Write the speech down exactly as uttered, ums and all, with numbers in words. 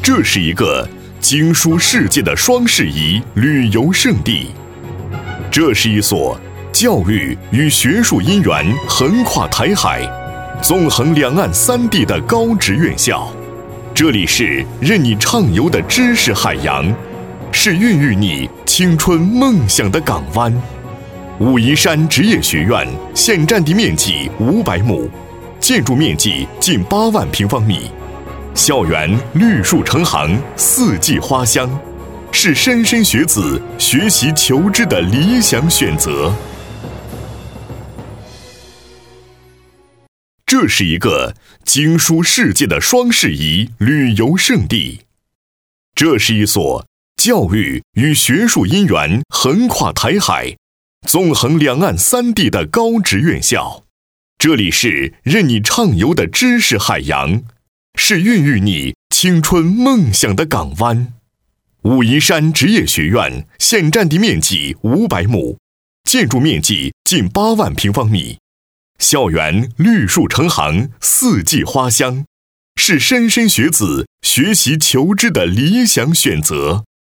这是一个经书世界的双适宜旅游胜地，这是一所教育与学术因缘横跨台海、纵横两岸三地的高职院校。这里是任你畅游的知识海洋，是孕育你青春梦想的港湾。武夷山职业学院现占地面积五百亩，建筑面积近八万平方米，校园绿树成行，四季花香，是莘莘学子学习求知的理想选择。这是一个经书世界的双适宜旅游胜地，这是一所教育与学术因缘横跨台海、纵横两岸三地的高职院校。这里是任你畅游的知识海洋，是孕育你青春梦想的港湾。武夷山职业学院现占地面积五百亩，建筑面积近八万平方米，校园绿树成行，四季花香，是莘莘学子学习求知的理想选择。